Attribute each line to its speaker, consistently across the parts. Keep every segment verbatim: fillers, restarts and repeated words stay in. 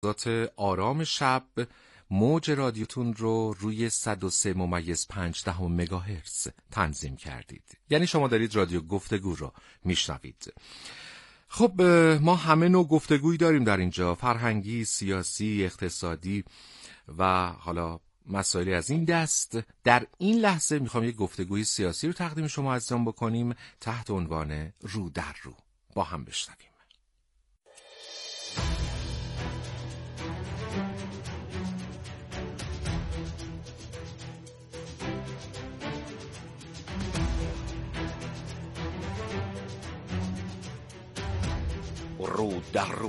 Speaker 1: لحظات آرام شب موج رادیوتون رو روی صد و سه ممیز پنج دهم مگاهرتز تنظیم کردید. یعنی شما دارید رادیو گفتگو رو میشنوید. خب ما همه نوع گفتگویی داریم در اینجا، فرهنگی، سیاسی، اقتصادی و حالا مسائلی از این دست. در این لحظه میخوام یک گفتگوی سیاسی رو تقدیم شما عزیزان بکنیم تحت عنوان رو در رو. با هم بشنویم. رو در رو.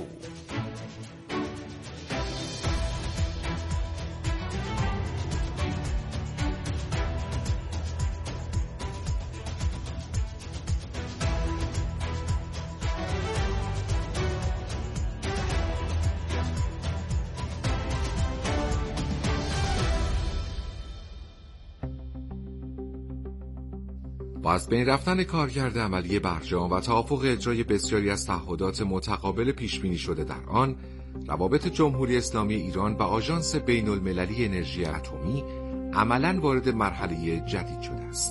Speaker 1: با از بین رفتن کارکرد عملی برجام و توافق اجرای بسیاری از تعهدات متقابل پیشبینی شده در آن، روابط جمهوری اسلامی ایران و آژانس بین المللی انرژی اتمی عملاً وارد مرحله جدید شده است.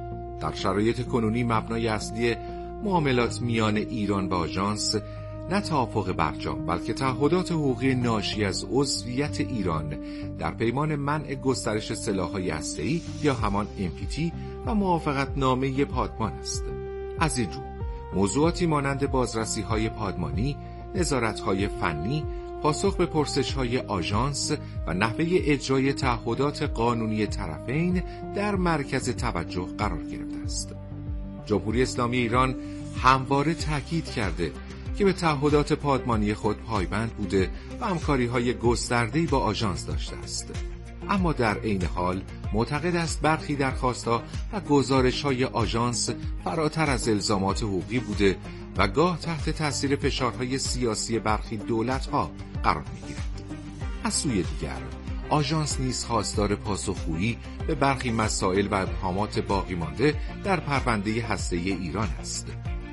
Speaker 1: در شرایط کنونی مبنای اصلی معاملات میان ایران و آژانس نه توافق برجام بلکه تعهدات حقوقی ناشی از عضویت ایران در پیمان منع گسترش سلاح‌های هسته‌ای یا همان ام پی تی و موافقت نامه پادمان است. از این رو موضوعاتی مانند بازرسی‌های پادمانی، نظارت‌های فنی، پاسخ به پرسش‌های آژانس و نحوه اجرای تعهدات قانونی طرفین در مرکز توجه قرار گرفته است. جمهوری اسلامی ایران همواره تاکید کرده که به تعهدات پادمانی خود پایبند بوده و همکاری‌های گسترده‌ای با آژانس داشته است. اما در عین حال معتقد است برخی درخواست‌ها و گزارش‌های آژانس فراتر از الزامات حقوقی بوده و گاه تحت تاثیر فشارهای سیاسی برخی دولت‌ها قرار می‌گیرد. از سوی دیگر آژانس نیز خواستار پاسخگویی به برخی مسائل و ابهامات باقی مانده در پرونده هسته‌ای ایران است.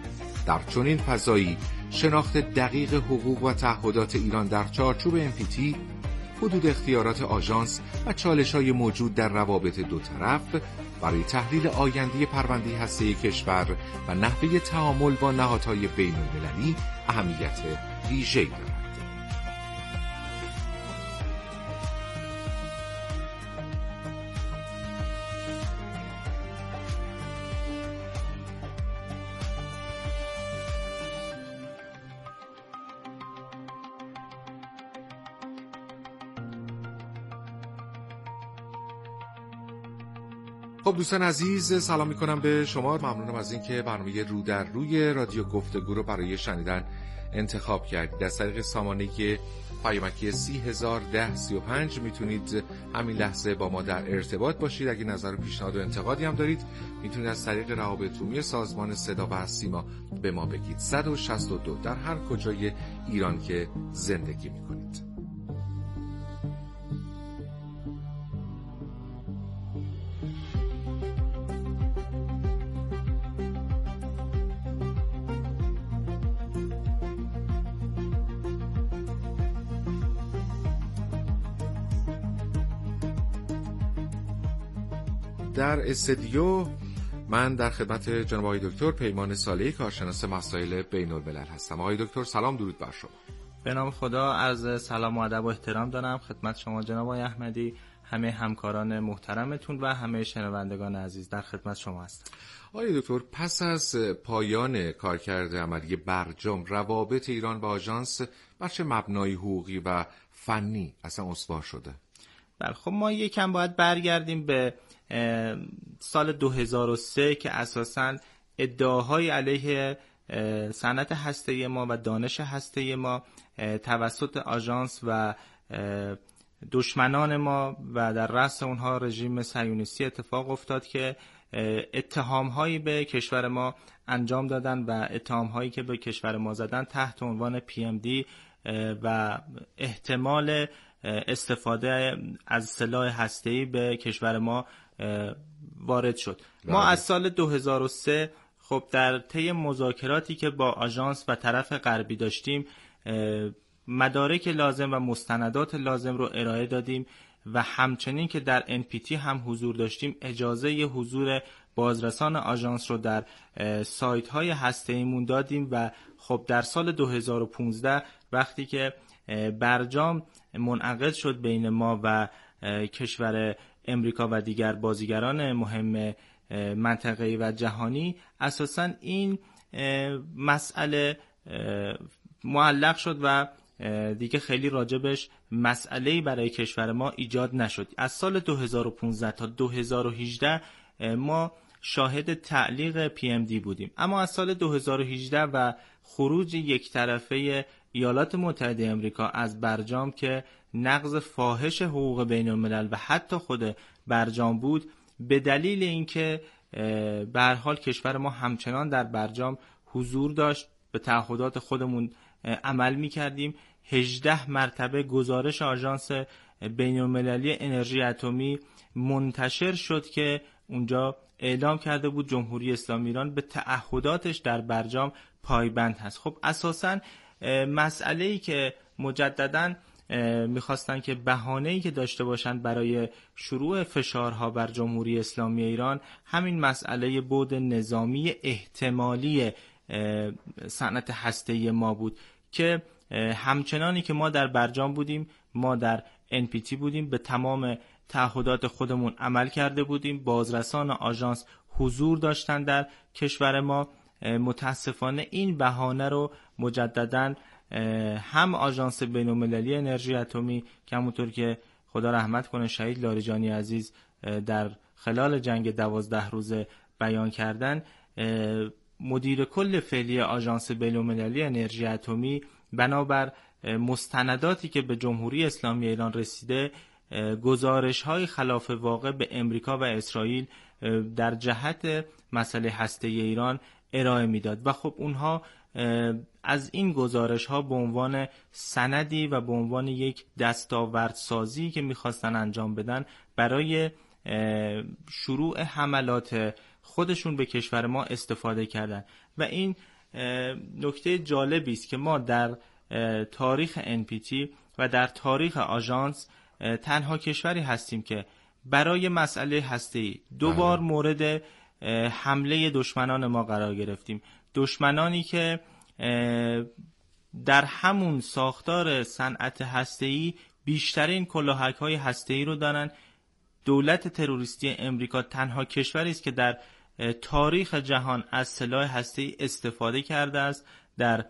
Speaker 1: در چنین فضایی شناخت دقیق حقوق و تعهدات ایران در چارچوب ام پی تی، حدود اختیارات آژانس و چالش‌های موجود در روابط دو طرف برای تحلیل آینده پرونده هسته‌ای کشور و نحوه تعامل با نهادهای بین‌المللی اهمیت ویژه‌ای دارد. خب دوستان عزیز، سلام میکنم به شما. ممنونم از این که برنامه رو در روی رادیو گفتگو رو برای شنیدن انتخاب کردید. از طریق سامانه پیامکی سی هزار ده سی و پنج میتونید همین لحظه با ما در ارتباط باشید. اگه نظر و پیشنهاد و انتقادی هم دارید میتونید از طریق روابط عمومی سازمان صدا و سیما به ما بگید. صد و شصت و دو در هر کجای ایران که زندگی میکنید. در استودیو من در خدمت جناب آقای دکتر پیمان صالحی، کارشناس مسائل بین الملل هستم. آقای دکتر سلام، درود بر شما.
Speaker 2: به نام خدا، عرض سلام و ادب و احترام دارم خدمت شما جناب آقای احمدی، همه همکاران محترمتون و همه شنوندگان عزیز. در خدمت شما هستم.
Speaker 1: آقای دکتر، پس از پایان کارکرد عملی برجام، روابط ایران با آژانس بر چه مبنای حقوقی و فنی اصلا استوار شده؟
Speaker 2: بله، خب ما یکم باید برگردیم به سال دو هزار و سه که اساساً ادعاهای علیه صنعت هسته‌ای ما و دانش هسته‌ای ما توسط آژانس و دشمنان ما و در رأس اونها رژیم صهیونیستی اتفاق افتاد که اتهام‌هایی به کشور ما انجام دادن و اتهام‌هایی که به کشور ما زدن تحت عنوان پی ام دی و احتمال استفاده از سلاح هسته‌ای به کشور ما وارد شد. ما از سال دو هزار و سه خب در طی مذاکراتی که با آژانس و طرف غربی داشتیم مدارک لازم و مستندات لازم رو ارائه دادیم و همچنین که در ان پی تی هم حضور داشتیم اجازه ی حضور بازرسان آژانس رو در سایت های هسته‌ایمون دادیم و خب در سال دو هزار و پانزده وقتی که برجام منعقد شد بین ما و کشور امریکا و دیگر بازیگران مهم منطقه‌ای و جهانی، اساساً این مسئله معلق شد و دیگه خیلی راجبش مسئله‌ای برای کشور ما ایجاد نشد. از سال دو هزار و پانزده تا دو هزار و هجده ما شاهد تعلیق پی ام دی بودیم، اما از سال دو هزار و هجده و خروج یک طرفه ایالات متحده آمریکا از برجام که نقض فاحش حقوق بین الملل و حتی خود برجام بود، به دلیل اینکه به هر حال کشور ما همچنان در برجام حضور داشت، به تعهدات خودمون عمل می‌کردیم، هجده مرتبه گزارش آژانس بین‌المللی انرژی اتمی منتشر شد که اونجا اعلام کرده بود جمهوری اسلامی ایران به تعهداتش در برجام پایبند هست. خب اساساً مسئله‌ای که مجدداً میخواستن که بهانه‌ای که داشته باشن برای شروع فشارها بر جمهوری اسلامی ایران همین مسئله بعد نظامی احتمالی صنعت هسته‌ای ما بود که همچنانی که ما در برجام بودیم، ما در ان پی تی بودیم، به تمام تعهدات خودمون عمل کرده بودیم، بازرسان آژانس حضور داشتن در کشور ما. متاسفانه این بهانه رو مجدداً هم آژانس بین‌المللی انرژی اتمی که همونطور که خدا رحمت کنه شهید لاریجانی عزیز در خلال جنگ دوازده روزه بیان کردن، مدیر کل فعلی آژانس بین‌المللی انرژی اتمی بنابر مستنداتی که به جمهوری اسلامی ایران رسیده گزارش‌های خلاف واقع به امریکا و اسرائیل در جهت مسئله هسته‌ای ایران ارائه میداد و خب اونها از این گزارش‌ها به عنوان سندی و به عنوان یک دستاوردسازی که می‌خواستن انجام بدن برای شروع حملات خودشون به کشور ما استفاده کردن و این نکته جالبی است که ما در تاریخ ان پی تی و در تاریخ آژانس تنها کشوری هستیم که برای مسئله هسته‌ای دو بار مورد حمله دشمنان ما قرار گرفتیم، دشمنانی که در همون ساختار صنعت هسته‌ای بیشترین کلاهک‌های هسته‌ای رو دارن. دولت تروریستی امریکا تنها کشوری است که در تاریخ جهان از سلاح هسته‌ای استفاده کرده است در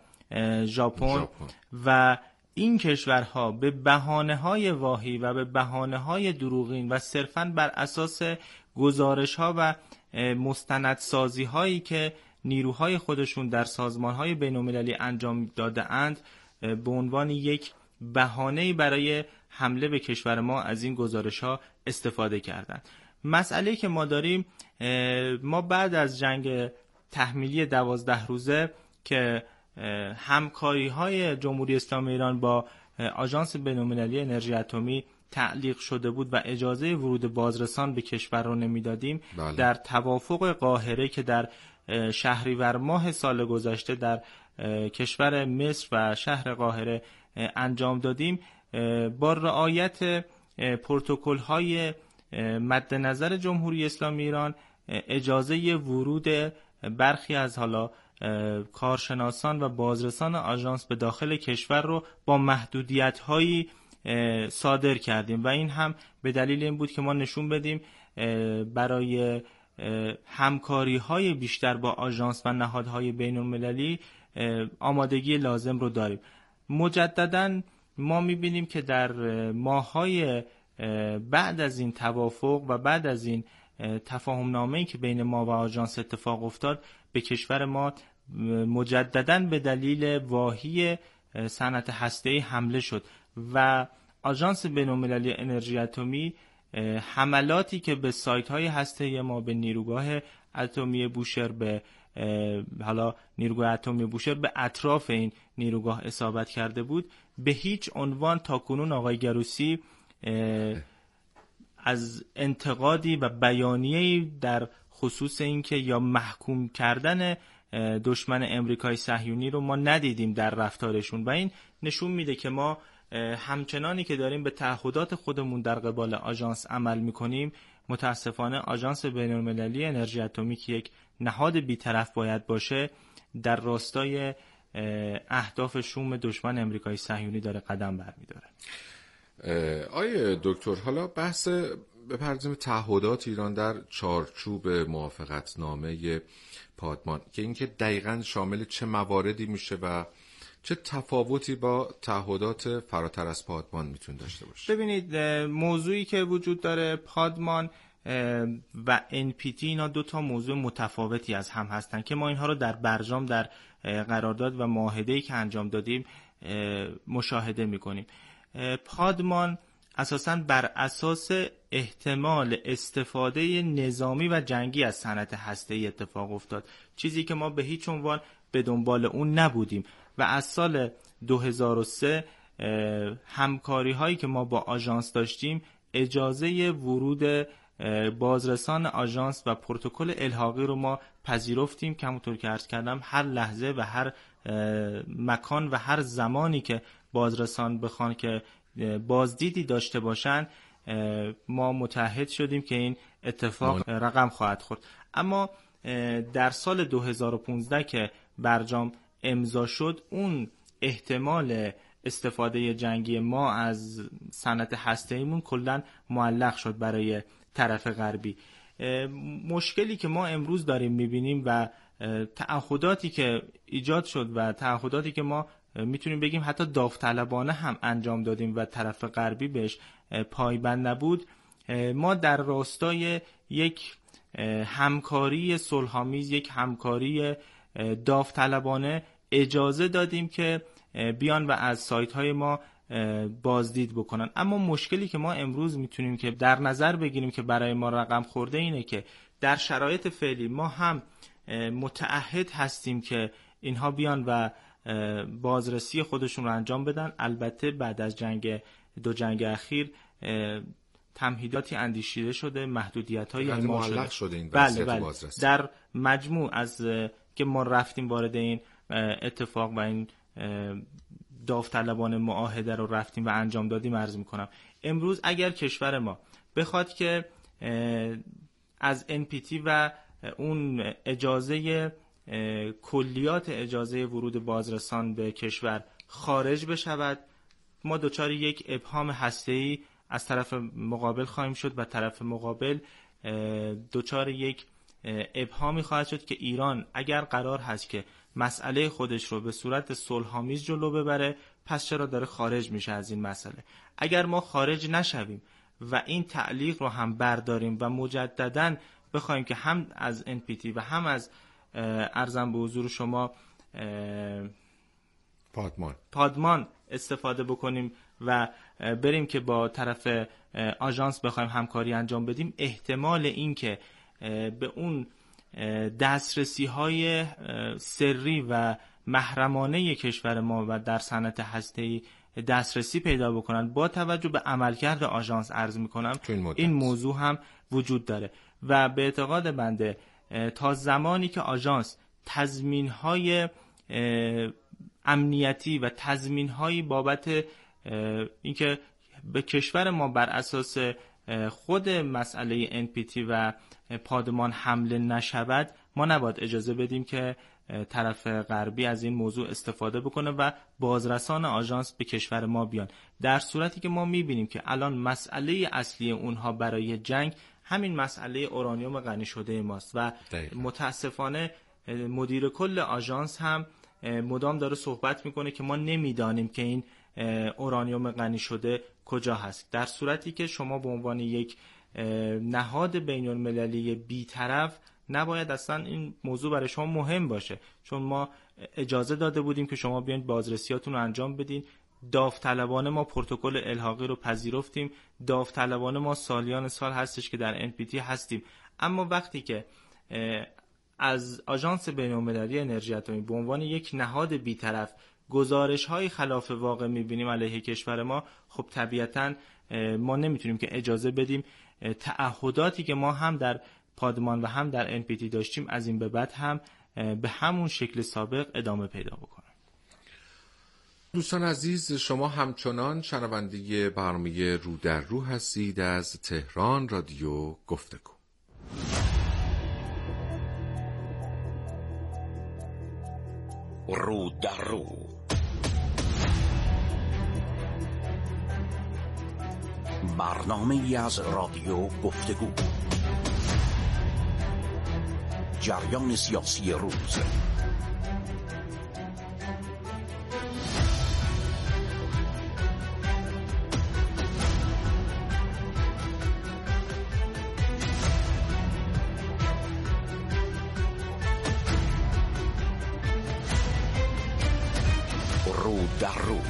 Speaker 2: ژاپن و این کشورها به بهانه‌های واهی و به بهانه‌های دروغین و صرفاً بر اساس گزارش‌ها و مستندسازی‌هایی که نیروهای خودشون در سازمان‌های بین‌المللی انجام داده اند به عنوان یک بهانه‌ای برای حمله به کشور ما از این گزارش‌ها استفاده کردند. مسئله‌ای که ما داریم، ما بعد از جنگ تحمیلی دوازده روزه که همکاری‌های جمهوری اسلامی ایران با آژانس بین‌المللی انرژی اتمی تعلیق شده بود و اجازه ورود بازرسان به کشور رو نمیدادیم، بله. در توافق قاهره که در شهریور ماه سال گذشته در کشور مصر و شهر قاهره انجام دادیم، با رعایت پروتکل‌های مد نظر جمهوری اسلامی ایران اجازه ورود برخی از حالا کارشناسان و بازرسان آژانس به داخل کشور رو با محدودیت‌هایی صادر کردیم و این هم به دلیل این بود که ما نشون بدیم برای همکاری‌های بیشتر با آژانس و نهادهای بین‌المللی آمادگی لازم رو داریم. مجدداً ما می‌بینیم که در ماه‌های بعد از این توافق و بعد از این تفاهم‌نامه‌ای که بین ما و آژانس اتفاق افتاد، به کشور ما مجدداً به دلیل واهی صنعت هسته‌ای حمله شد و آژانس بین‌المللی انرژی اتمی حملاتی که به سایت‌های هسته‌ای ما، به نیروگاه اتمی بوشهر، به حالا نیروگاه اتمی بوشهر، به اطراف این نیروگاه اصابت کرده بود، به هیچ عنوان تاکنون آقای گروسی از انتقادی و بیانیه‌ای در خصوص اینکه یا محکوم کردن دشمن امریکای صهیونی رو ما ندیدیم در رفتارشون و این نشون میده که ما همچنانی که داریم به تعهدات خودمون در قبال آژانس عمل میکنیم، متاسفانه آژانس بین‌المللی انرژی اتمی که یک نهاد بی‌طرف باید باشه، در راستای اهداف شوم دشمن امریکای صهیونی داره قدم برمی‌داره.
Speaker 1: آیه دکتر، حالا بحث بپردازیم تعهدات ایران در چارچوب موافقتنامه پادمان که اینکه دقیقاً شامل چه مواردی میشه و چه تفاوتی با تعهدات فراتر از پادمان میتونه داشته باشه.
Speaker 2: ببینید، موضوعی که وجود داره، پادمان و ان پی تی، اینا دو تا موضوع متفاوتی از هم هستن که ما اینها رو در برجام در قرارداد و معاهده‌ای که انجام دادیم مشاهده میکنیم. پادمان اساساً بر اساس احتمال استفاده نظامی و جنگی از صنعت هسته‌ای اتفاق افتاد، چیزی که ما به هیچ عنوان به دنبال اون نبودیم و از سال دو هزار و سه همکاری هایی که ما با آژانس داشتیم اجازه ورود بازرسان آژانس و پروتکل الحاقی رو ما پذیرفتیم که همونطور که عرض کردم هر لحظه و هر مکان و هر زمانی که بازرسان بخوان که بازدیدی داشته باشن ما متعهد شدیم که این اتفاق رقم خواهد خورد. اما در سال دو هزار و پانزده که برجام امضا شد، اون احتمال استفاده جنگی ما از صنعت هسته‌ایمون کلاً معلق شد برای طرف غربی. مشکلی که ما امروز داریم می‌بینیم و تعهداتی که ایجاد شد و تعهداتی که ما میتونیم بگیم حتی داوطلبانه هم انجام دادیم و طرف غربی بهش پایبند نبود، ما در راستای یک همکاری صلح‌آمیز، یک همکاری داوطلبانه اجازه دادیم که بیان و از سایت های ما بازدید بکنن. اما مشکلی که ما امروز میتونیم که در نظر بگیریم که برای ما رقم خورده اینه که در شرایط فعلی ما هم متعهد هستیم که اینها بیان و بازرسی خودشون رو انجام بدن. البته بعد از جنگ دو جنگ اخیر تمهیداتی اندیشیده شده، محدودیت‌های اعمال شده.
Speaker 1: شده این
Speaker 2: بله بله. در مجموع از که ما رفتیم وارد این اتفاق و این داوطلبانه معاهده رو رفتیم و انجام دادیم، عرض میکنم امروز اگر کشور ما بخواد که از ان پی تی و اون اجازه کلیات اجازه ورود بازرسان به کشور خارج بشود، ما دچار یک ابهام هسته‌ای از طرف مقابل خواهیم شد و طرف مقابل دچار یک ابهامی خواهد شد که ایران اگر قرار هست که مسئله خودش رو به صورت صلح‌آمیز جلو ببره، پس چرا داره خارج میشه از این مسئله؟ اگر ما خارج نشویم و این تعلیق رو هم برداریم و مجدداً بخوایم که هم از ان پی تی و هم از ارزم به حضور شما
Speaker 1: پادمان
Speaker 2: پادمان استفاده بکنیم و بریم که با طرف آژانس بخوایم همکاری انجام بدیم، احتمال این که به اون دسترسی های سری و محرمانه کشور ما و در صنعت هسته‌ای دسترسی پیدا بکنن با توجه به عملکرد آژانس، عرض میکنم این, این موضوع هم وجود داره و به اعتقاد بنده تا زمانی که آژانس تضمین‌های امنیتی و تضمین‌هایی بابت اینکه به کشور ما بر اساس خود مسئله ان پی تی و پادمان حمله نشود، ما نباید اجازه بدیم که طرف غربی از این موضوع استفاده بکنه و بازرسان آژانس به کشور ما بیان. در صورتی که ما می‌بینیم که الان مسئله اصلی اونها برای جنگ همین مسئله اورانیوم غنی شده ماست و دقیقا. متاسفانه مدیر کل آژانس هم مدام داره صحبت میکنه که ما نمیدانیم که این اورانیوم غنی شده کجا هست، در صورتی که شما به عنوان یک نهاد بین المللی بی‌طرف نباید اصلا این موضوع برای شما مهم باشه، چون ما اجازه داده بودیم که شما بیاین بازرسیاتون رو انجام بدین. داوطلبانه ما پروتکل الحاقی رو پذیرفتیم، داوطلبانه ما سالیان سال هستش که در ان پی تی هستیم. اما وقتی که از آژانس بین‌المللی انرژی اتمی به عنوان یک نهاد بی‌طرف گزارش‌های خلاف واقع می‌بینیم علیه کشور ما، خب طبیعتاً ما نمیتونیم که اجازه بدیم تعهداتی که ما هم در پادمان و هم در ان پی تی داشتیم از این به بعد هم به همون شکل سابق ادامه پیدا بکنن.
Speaker 1: دوستان عزیز، شما همچنان شنونده برنامه رو در رو هستید از تهران رادیو گفتگو.
Speaker 3: رو در رو، برنامه ای از رادیو گفتگو. جریان سیاسی روز، رو در رو.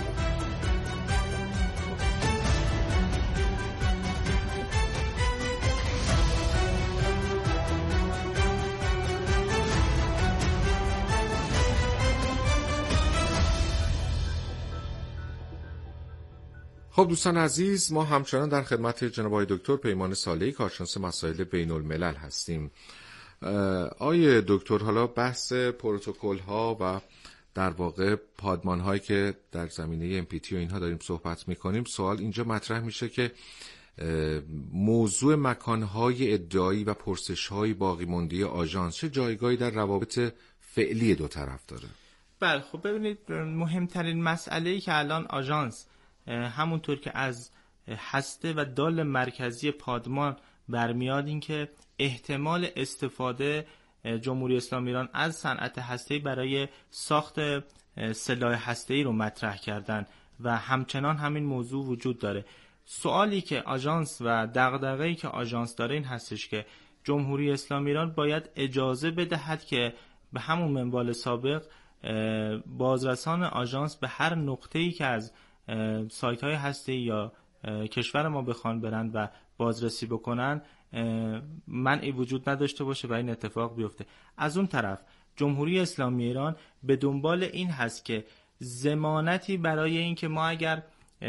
Speaker 1: خب دوستان عزیز، ما همچنان در خدمت جناب آقای دکتر پیمان صالحی، کارشناس مسائل بین الملل هستیم. آقای دکتر، حالا بحث پروتکل ها و در واقع پادمان هایی که در زمینه ام پی تی و اینها داریم صحبت میکنیم، سوال اینجا مطرح میشه که موضوع مکان های ادعایی و پرسش های باقی مانده آژانس چه جایگاهی در روابط فعلی دو طرف داره؟
Speaker 2: بله، خب ببینید، مهمترین مسئله‌ای که الان آژانس همونطور که از هسته و دال مرکزی پادمان برمیاد این که احتمال استفاده جمهوری اسلامی ایران از صنعت هسته‌ای برای ساخت سلاح هسته‌ای رو مطرح کردن و همچنان همین موضوع وجود داره. سوالی که آژانس و دغدغه‌ای که آژانس داره این هستش که جمهوری اسلامی ایران باید اجازه بدهد که به همون منوال سابق بازرسان آژانس به هر نقطه‌ای که از سایت های هسته‌ای یا کشور ما بخوان برن و بازرسی بکنن منعی وجود نداشته باشه و این اتفاق بیفته. از اون طرف جمهوری اسلامی ایران به دنبال این هست که ضمانتی برای این که ما اگر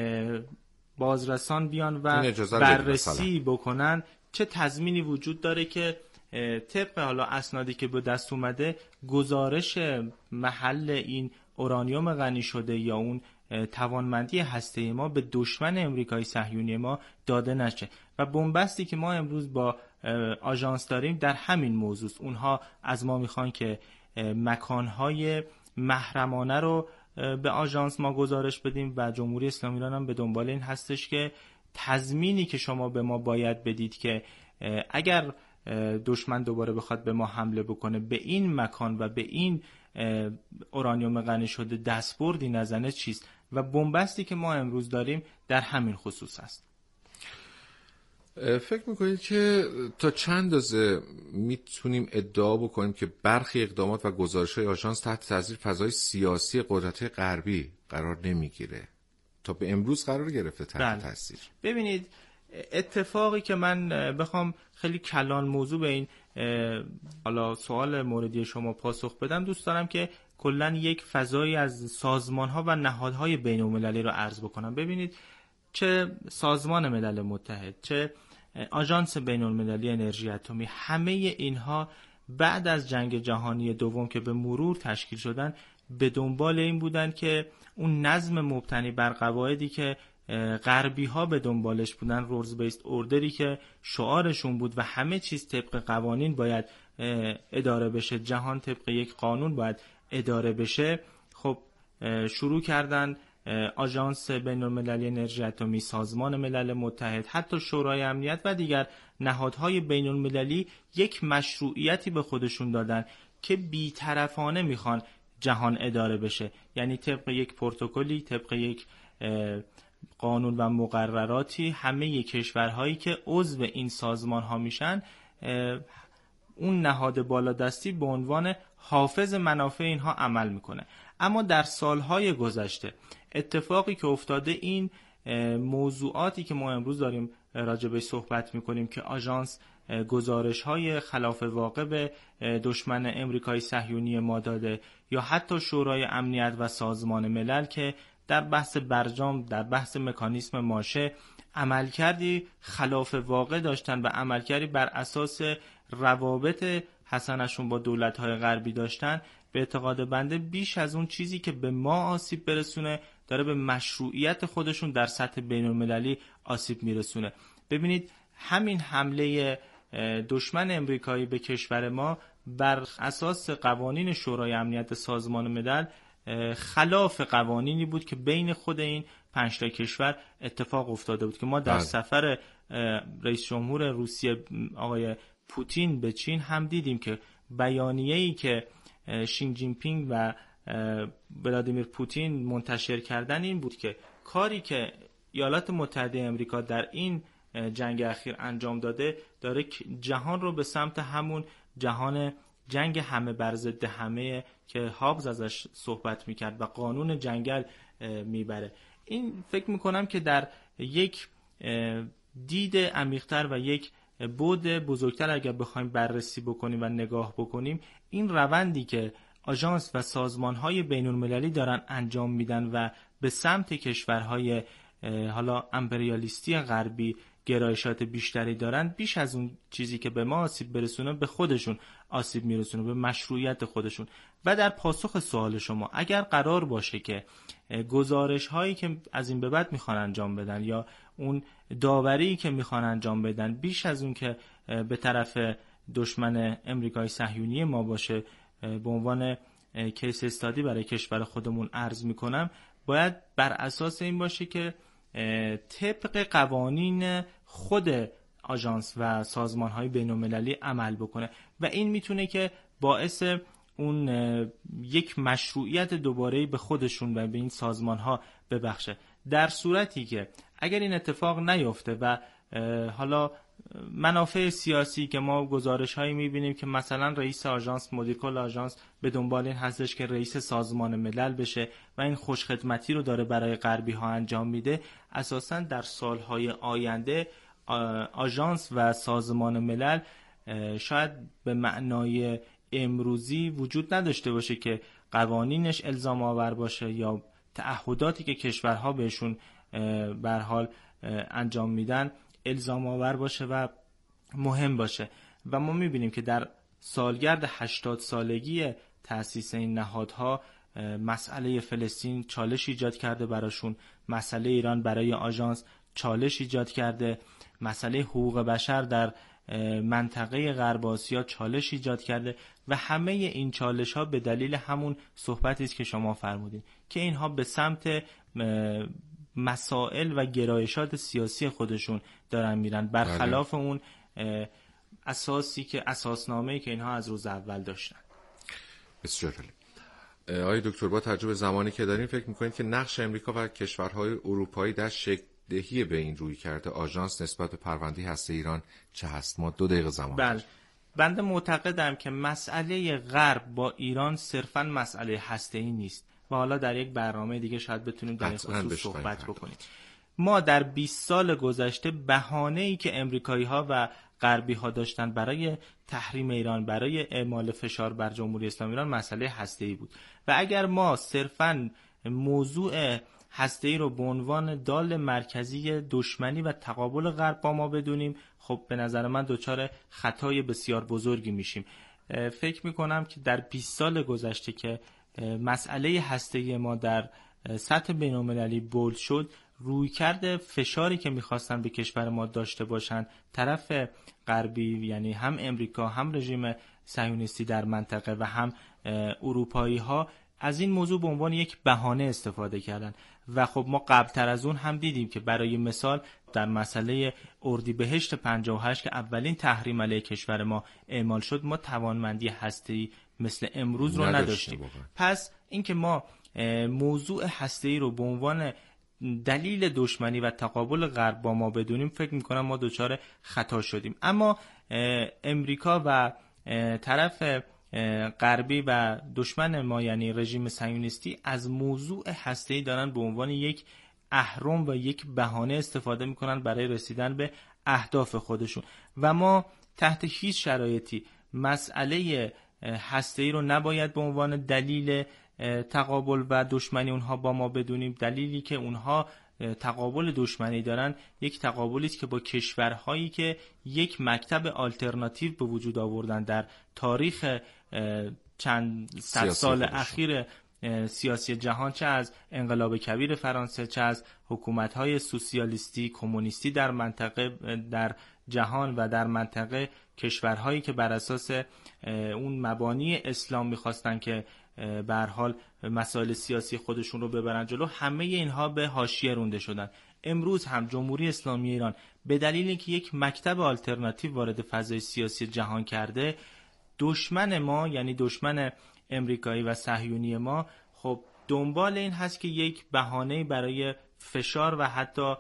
Speaker 2: بازرسان بیان و بررسی بکنن چه تضمینی وجود داره که طبق حالا اسنادی که به دست اومده گزارش محل این اورانیوم غنی شده یا اون توانمندی هسته ما به دشمن امریکایی صهیونی ما داده نشه. و بنبستی که ما امروز با آژانس داریم در همین موضوع. اونها از ما میخوان که مکانهای محرمانه رو به آژانس ما گزارش بدیم و جمهوری اسلامی ایران هم به دنبال این هستش که تضمینی که شما به ما باید بدید که اگر دشمن دوباره بخواد به ما حمله بکنه به این مکان و به این اورانیوم غنی شده دستبردی نزنه چیست. و بنبستی که ما امروز داریم در همین خصوص است.
Speaker 1: فکر میکنید که تا چند اندازه میتونیم ادعا بکنیم که برخی اقدامات و گزارش‌های آژانس تحت تاثیر فضای سیاسی قدرت‌های غربی قرار نمیگیره؟ تا به امروز قرار گرفته تحت تاثیر.
Speaker 2: ببینید، اتفاقی که من بخوام خیلی کلان موضوع به این حالا سوال موردی شما پاسخ بدم، دوست دارم که کلاً یک فضایی از سازمان‌ها و نهادهای بین‌المللی رو عرض بکنم. ببینید، چه سازمان ملل متحد، چه آژانس بین‌المللی انرژی اتمی، همه اینها بعد از جنگ جهانی دوم که به مرور تشکیل شدن به دنبال این بودن که اون نظم مبتنی بر قواعدی که غربی ها به دنبالش بودن، رولز بیست اوردری که شعارشون بود و همه چیز طبق قوانین باید اداره بشه، جهان طبق یک قانون باید اداره بشه. خب شروع کردن آژانس بین‌المللی انرژی اتمی، سازمان ملل متحد، حتی شورای امنیت و دیگر نهادهای بین‌المللی یک مشروعیتی به خودشون دادن که بی‌طرفانه میخوان جهان اداره بشه، یعنی طبق یک پروتکلی، طبق یک قانون و مقرراتی همه کشورهایی که عضو این سازمان ها میشن اون نهاد بالادستی به عنوان حافظ منافع اینها عمل میکنه. اما در سالهای گذشته اتفاقی که افتاده، این موضوعاتی که ما امروز داریم راجع بهش صحبت میکنیم که آژانس گزارش‌های خلاف واقع به دشمن امریکایی صهیونی ما داده، یا حتی شورای امنیت و سازمان ملل که در بحث برجام، در بحث مکانیسم ماشه عملکردی خلاف واقع داشتن و عملکردی بر اساس روابط حسنشون با دولت‌های غربی داشتن، به اعتقاد بنده بیش از اون چیزی که به ما آسیب برسونه داره به مشروعیت خودشون در سطح بین‌المللی آسیب میرسونه. ببینید همین حمله دشمن امریکایی به کشور ما بر اساس قوانین شورای امنیت سازمان ملل خلاف قوانینی بود که بین خود این پنج تا کشور اتفاق افتاده بود که ما در سفر رئیس جمهور روسیه آقای پوتین به چین هم دیدیم که بیانیه‌ای که شی جین پینگ و ولادیمیر پوتین منتشر کردن این بود که کاری که ایالات متحده آمریکا در این جنگ اخیر انجام داده داره جهان رو به سمت همون جهان جنگ همه بر ضد همه که هابز ازش صحبت میکرد و قانون جنگل میبره. این فکر میکنم که در یک دید عمیق‌تر و یک بعد بزرگتر اگر بخوایم بررسی بکنیم و نگاه بکنیم، این روندی که آژانس و سازمان‌های بین‌المللی دارن انجام میدن و به سمت کشورهای حالا امپریالیستی غربی گرایشات بیشتری دارن، بیش از اون چیزی که به ما آسیب برسونه به خودشون آسیب میرسونه، به مشروعیت خودشون. و در پاسخ سوال شما، اگر قرار باشه که گزارش هایی که از این به بعد میخوان انجام بدن یا اون داوری که میخوان انجام بدن بیش از اون که به طرف دشمن امریکای صهیونی ما باشه، به عنوان کیس استادی برای کشور خودمون عرض میکنم، باید بر اساس این باشه که طبق قوانین خود آژانس و سازمان‌های بین‌المللی عمل بکنه و این میتونه که باعث اون یک مشروعیت دوباره به خودشون و به این سازمان‌ها ببخشه. در صورتی که اگر این اتفاق نیفته و حالا منافع سیاسی که ما گزارش هایی میبینیم که مثلا رئیس آژانس، مدیر کل آژانس به دنبال این هستش که رئیس سازمان ملل بشه و این خوشخدمتی رو داره برای غربی ها انجام میده، اساسا در سالهای آینده آژانس و سازمان ملل شاید به معنای امروزی وجود نداشته باشه که قوانینش الزام آور باشه یا تعهداتی که کشورها بهشون به هر حال انجام میدن الزام آور باشه و مهم باشه. و ما میبینیم که در سالگرد هشتاد سالگی تأسیس این نهادها مسئله فلسطین چالش ایجاد کرده براشون، مسئله ایران برای آژانس چالش ایجاد کرده، مسئله حقوق بشر در منطقه غرب آسیا چالش ایجاد کرده و همه این چالش ها به دلیل همون صحبتی است که شما فرمودین که اینها به سمت مسائل و گرایشات سیاسی خودشون دارن میرن، برخلاف اون اساسی که اساسنامه‌ای که اینها از روز اول داشتن.
Speaker 1: بسیار عالی. آقای دکتر، با توجه به زمانی که داریم فکر می‌کنید که نقش امریکا و کشورهای اروپایی در شکل دهی به این روی کرده آژانس نسبت به پرونده هسته ایران چه هست؟ ما دو دقیقه زمان
Speaker 2: بله داریم. بنده معتقدم که مسئله غرب با ایران صرفاً مسئله هسته‌ای نیست و حالا در یک برنامه دیگه شاید بتونیم در این خصوص صحبت بکنیم. ما در بیست سال گذشته بهانه‌ای که امریکایی‌ها و غربی‌ها داشتن برای تحریم ایران، برای اعمال فشار بر جمهوری اسلامی ایران، مسئله هسته‌ای بود و اگر ما صرفاً موضوع هسته‌ای رو به عنوان دال مرکزی دشمنی و تقابل غرب با ما بدونیم، خب به نظر من دچار خطای بسیار بزرگی میشیم. فکر می‌کنم که در بیست سال گذشته که مسئله هسته‌ای ما در سطح بین‌المللی بولد شد، رویکرد فشاری که می‌خواستن به کشور ما داشته باشن طرف غربی، یعنی هم امریکا هم رژیم صهیونیستی در منطقه و هم اروپایی‌ها، از این موضوع به عنوان یک بهانه استفاده کردن و خب ما قبلتر از اون هم دیدیم که برای مثال در مسئله اردیبهشت پنجاه و هشت که اولین تحریم علیه کشور ما اعمال شد، ما توانمندی هسته‌ای مثل امروز رو نداشتیم. پس اینکه ما موضوع هسته‌ای رو به عنوان دلیل دشمنی و تقابل غرب با ما بدونیم، فکر می‌کنم ما دچار خطا شدیم. اما امریکا و طرف غربی و دشمن ما یعنی رژیم صهیونیستی از موضوع هسته‌ای دارن به عنوان یک اهرم و یک بهانه استفاده میکنن برای رسیدن به اهداف خودشون و ما تحت هیچ شرایطی مسئله هسته‌ای رو نباید به عنوان دلیل تقابل و دشمنی اونها با ما بدونیم، دلیلی که اونها تقابل دشمنی دارن یک تقابلی است که با کشورهایی که یک مکتب آلترناتیو به وجود آوردن در تاریخ چند صد سال اخیر سیاسی جهان، چه از انقلاب کبیر فرانسه، چه از حکومت‌های سوسیالیستی کمونیستی در منطقه در جهان و در منطقه کشورهایی که بر اساس اون مبانی اسلام می‌خواستن که به هر حال مسائل سیاسی خودشون رو ببرن جلو، همه اینها به حاشیه رونده شدن. امروز هم جمهوری اسلامی ایران به دلیل اینکه یک مکتب آلترناتیو وارد فضای سیاسی جهان کرده، دشمن ما یعنی دشمن امریکایی و صهیونی ما خب دنبال این هست که یک بهانه برای فشار و حتی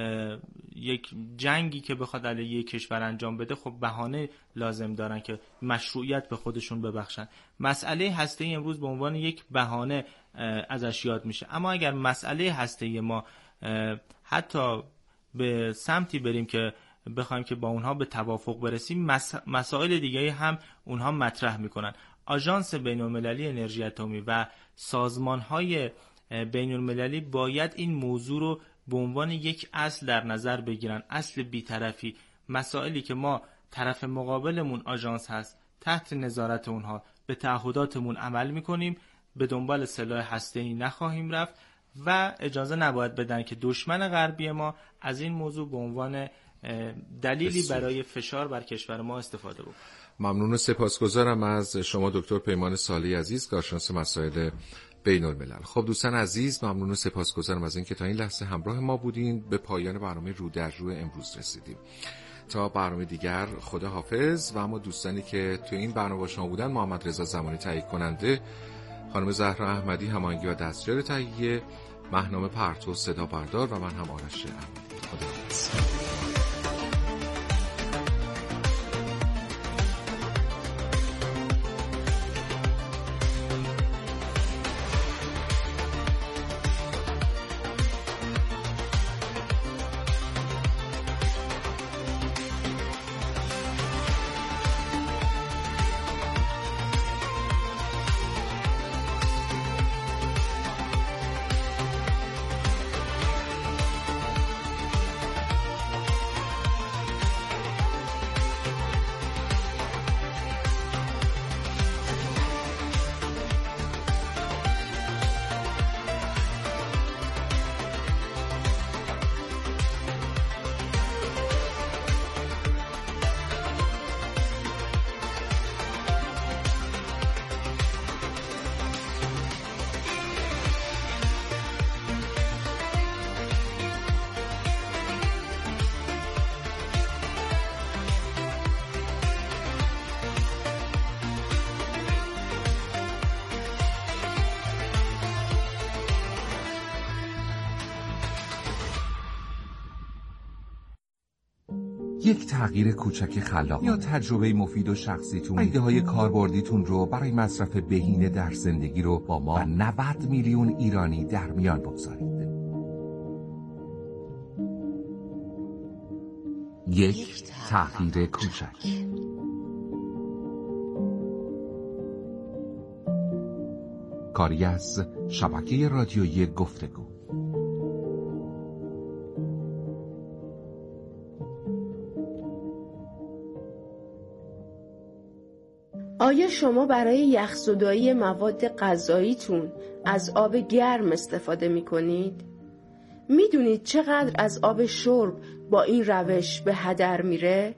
Speaker 2: یک جنگی که بخواد علیه یک کشور انجام بده، خب بهانه لازم دارن که مشروعیت به خودشون ببخشن. مسئله هسته‌ای امروز به عنوان یک بهانه ازش یاد میشه. اما اگر مسئله هسته‌ای ما حتی به سمتی بریم که بخوایم که با اونها به توافق برسیم، مس... مسائل دیگه هم اونها مطرح میکنن. آژانس بین‌المللی انرژی اتمی و سازمان‌های بین‌المللی باید این موضوع رو به عنوان یک اصل در نظر بگیرن، اصل بی‌طرفی. مسائلی که ما طرف مقابلمون آژانس هست، تحت نظارت اونها به تعهداتمون عمل میکنیم، به دنبال سلاح هسته‌ای نخواهیم رفت و اجازه نباید بدن که دشمن غربی ما از این موضوع به عنوان دلیلی برای فشار بر کشور ما استفاده بکنه.
Speaker 1: ممنون و سپاسگزارم از شما دکتر پیمان صالحی عزیز، کارشناس مسائل بین الملل. خب دوستان عزیز، ممنون و سپاسگزارم از اینکه تا این لحظه همراه ما بودین. به پایان برنامه رو در رو امروز رسیدیم. تا برنامه دیگر خدا حافظ. و اما دوستانی که تو این برنامه با شما بودن: محمد رضا زمانی تهیه کننده، خانم زهرا احمدی هماهنگی و دستیار تهیه، مهنام پرتو صدا بردار و من هم آرش احمدی. خدا حافظ.
Speaker 4: یک تغییر کوچک خلاق یا تجربه مفید و شخصیتون، ایده های کاربردیتون رو برای مصرف بهینه در زندگی رو با ما و نود میلیون ایرانی در میان بگذارید. یک تغییر کوچک. کاری از شبکه رادیویی گفتگو.
Speaker 5: آیا شما برای یخزدایی مواد غذاییتون از آب گرم استفاده می کنید؟ می دونید چقدر از آب شرب با این روش به هدر میره؟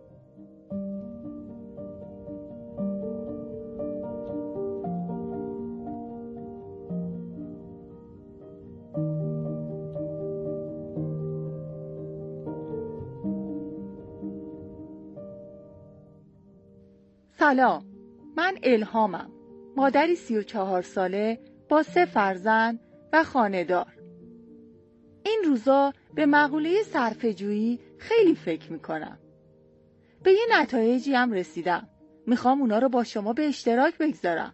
Speaker 6: سلام، من الهامم، مادری سی و چهار ساله با سه فرزند و خانه‌دار. این روزا به مقوله صرفه‌جویی خیلی فکر میکنم. به یه نتایجی هم رسیدم. میخوام اونا رو با شما به اشتراک بگذارم.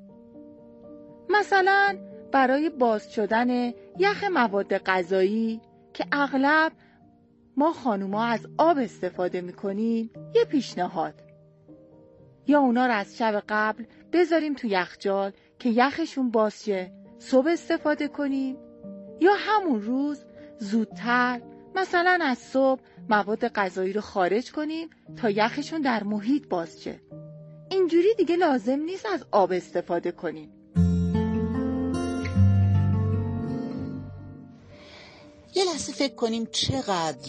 Speaker 6: مثلا برای باز شدن یخ مواد غذایی که اغلب ما خانوما از آب استفاده میکنیم، یه پیشنهاد. یا اونا رو از شب قبل بذاریم تو یخچال که یخشون باز شه، صبح استفاده کنیم، یا همون روز زودتر، مثلا از صبح مواد غذایی رو خارج کنیم تا یخشون در محیط باز شه. اینجوری دیگه لازم نیست از آب استفاده کنیم.
Speaker 7: یه لحظه فکر کنیم چقدر